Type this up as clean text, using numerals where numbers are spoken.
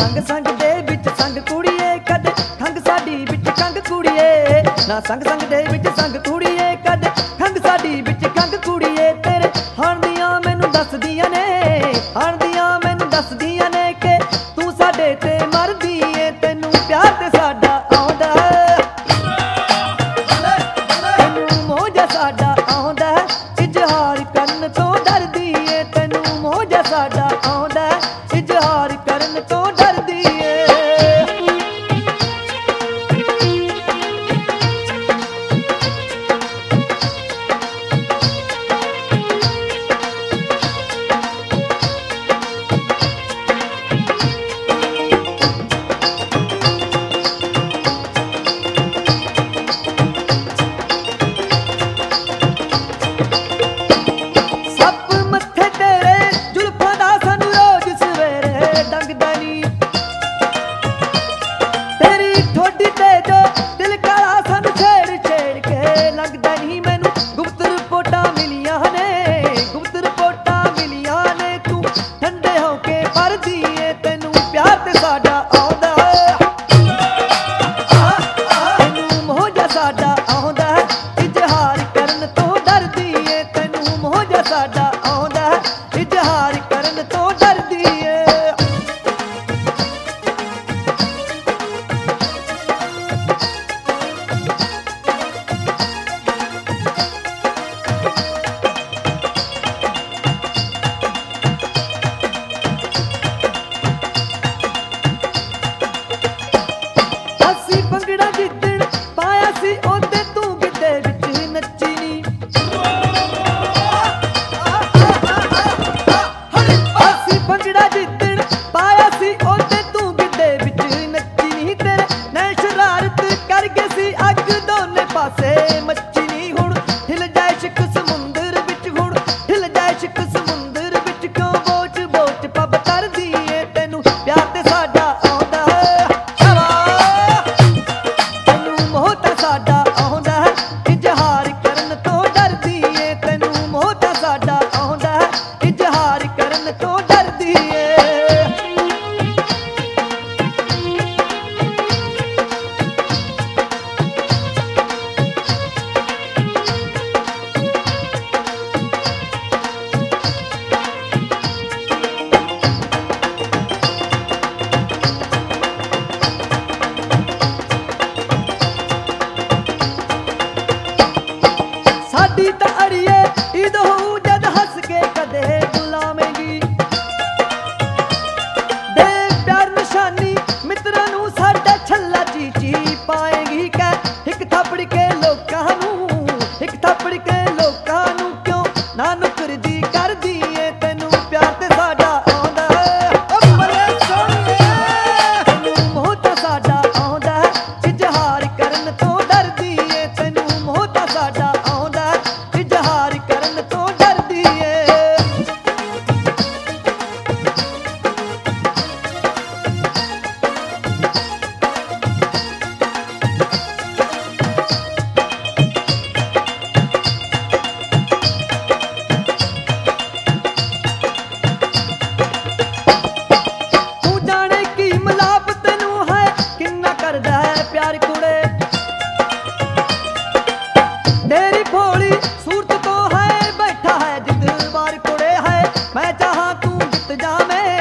संग संग दे विच संग कुड़िए कदे खंग साडी विच खंग कुड़िए ना संग संग दे विच संग कुड़िए कदे खंग साडी विच खंग कुड़िए तेरे हाण दियां मैनू दसदियां ने हाण दियां मैनू दसदियां ने कि तू साडे ते मरदी ए तैनू प्यार ते साडा आउंदा तैनू मोह जा साडा आउंदा इजहार करन तो डरदी ए तैनू मोह जा साडा आउंदा इजहार करन तो डरदी ए मैं चाहा तू जित जावे